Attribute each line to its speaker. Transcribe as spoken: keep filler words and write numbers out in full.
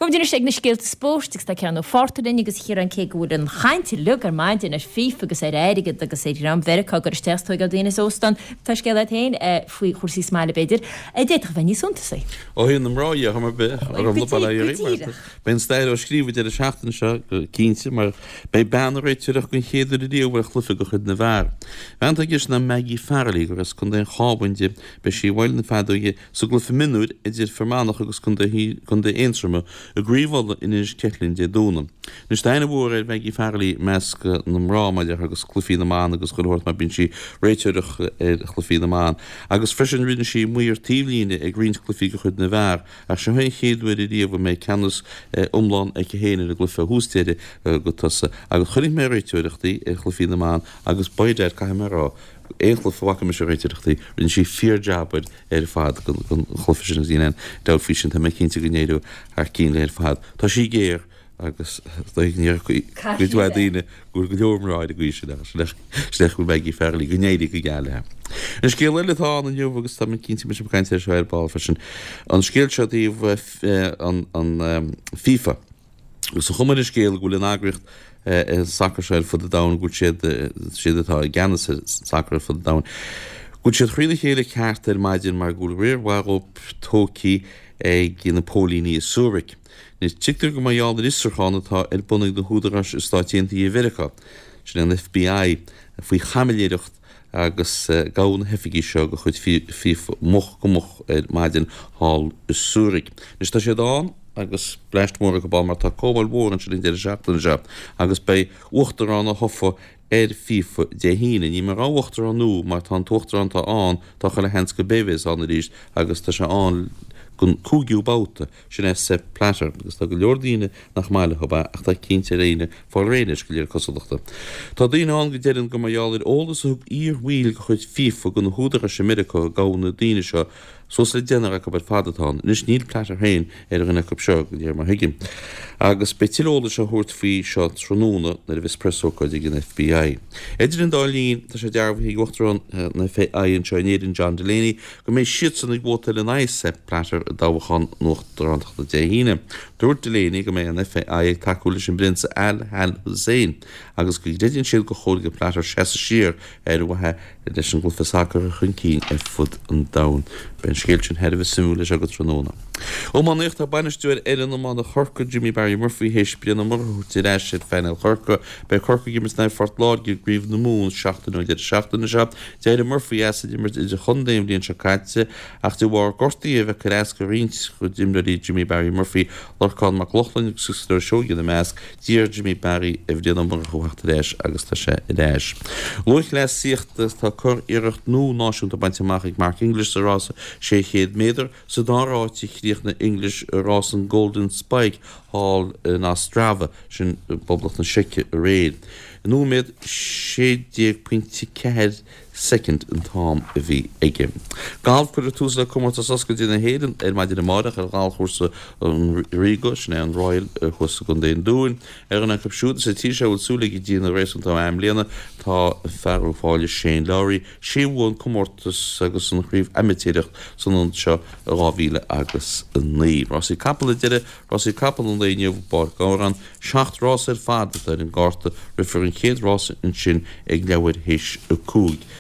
Speaker 1: Gom dyn eisiau gnis gilt sport, ys da cian o ffortyn agus hir an ceg wyd yn chaint i lwg ar maint yn ar ffif agus ar erig agus ar ram ferc ag ar ysters toig al dyn ys ostan ta sgelad hyn fwy chwrsi smael y bedir. Edrych fe ni sŵnt ysau?
Speaker 2: O hyn ymroi, ja, hwnnw be. Ar ymlaen bala i ri. Be'n stair o sgrifid ar y siachtyn sio, cynti, mae'r bei ban o'r eich yrach gwyn cheddwyr i di o'r chlyffig o chyd na far. Fan ag ys na Maggie Farley, gos gwnd e'n chobyn di, be si wael na fad o i, so glyff y minwyd, ydy'r ffermanach agos gwnd e einsrym y grifol yn ys cellyn di dŵnam. Nys da ein o bwr e'r Maggie Farley mesg nam rama di agos glyffi na man agos gwrhort mae byn si reit yrach glyffi na man. Agos freshen rydyn si mwy'r tiflin e gryns glyffi gychwyd na far. A sy'n hyn cheddwyr i di efo mae canus umlan e cehyn yn y glyffi hwstedi gwtas. Agos chynnig me reit yrach di e glyffi na man agos boedau'r cael me ro. Eich glyffi wac am eisiau reit yrach di rydyn si ffyr jabod er ffad gan glyffi sy'n ysyn dawr ffysyn ta mae cynti gynneidw ar cyn er ffad. Ta si geir agus dweud ni'r gwydwad un gwrdd gwydwm rhaid y gwisio da. Slech gwyd Maggie Farley gynneidw i gael e. Yn sgil ele thon yn yw agos tam yn cynti mysio bwcaint er sia'r bal ffysyn. Yn sgil siad i yn FIFA. So chwmyn yn sgil gwyd yn agricht en soccer shirt for the down good shit the shit that I again soccer for the down good shit really hele kaart er maidin mar gul weer waarop Toki e in Napolini Zurich nis tikter go my all the is gaan het ha er bonnig de hoederas staat in die werka sin an F B I fui chamelecht agus gaun hefigi show go goed fi moch moch maidin hall Zurich nis ta sé dan agus blast mór go ball mar tá cóbal bór an sin de seachtain se agus bei uachtar an a hoffa er FIFA de híine ní mar uachtar an nú mar tá tochtar an tá an tá chaile hens go bevis an ríist agus tá se an gon cúgiú báta sin é se platar agus tá go leordíine nach máile choba ach tá cínte réine fá réidir go léir cosachta. Tá daine an go déireann go maiáir ólas thug ír bhuiil go chuid FIFA gon húdar a Semiricá gána daine seo so le déanara go bud fadatán, nus níl platar hain ar a rinne go seo go dtíar mar hiigim. Agus betilóla se húirt fí seo trónúna na bhís presócaid ag an F B I. Idir an dálín tá sé dearbh hí gochtarán na F B I an Seanéirin John Delaney go mé siad san ag bhóta le naise platar a dábhachan nóchtar an tachta dé híine. Dúirt Delaney go mé an F B I ag takeúla sin brinsa Al Hal Hussein agus go déidirn siad go chóla go platar sesa siar ar bhathe leis an glufa sacr a chun cín ar fud an dain. Ben skeeltjen hadden we simule zo goed vernomen. Om aan echt bijna stuur er een man de Gorka Jimmy Barry Murphy heeft bij een morgen hoe het is het final Gorka bij Gorka gimmers naar Fort Lord je grieve de moon schachten en dit schachten de job. Zij de Murphy as die met de hondem die in Chicago achter war Gorty even Karaska Rins goed Jimmy Jimmy Barry Murphy Lord Con McLaughlin sister show you the mask dear Jimmy Barry if die dan morgen hoe achter is Augusta is. Loch les zich dat dat kor eerder nu naast de bandje mag ik maak English de ras sé chéad méidir sa dá ráití chríoch na English rás an Golden Spike Hall in Ostrava sin boblach na sice a réad. Nú méid sé déag pointí cead second an tám a bhí aige. Gáil chuir a túsa cumart a sosca dtína héan ar maidid na máideach ar gáil chuirsa an Rigo sin an Royal chusa gon déon dúin ar an capsúta sa tí se bhfuil súla i dtíana rééis an tá am léana tá ferú fáile Shane Lowry sé bhhain cumórtas agus an chríomh imitéireacht san an seo a ráhíle agus an ní. Rosí capal a deire Rosí capal an léineh bar gáran seacht rás ar fada ar an gáta rifar an chéad rás an sin ag leabhar héis a cúig.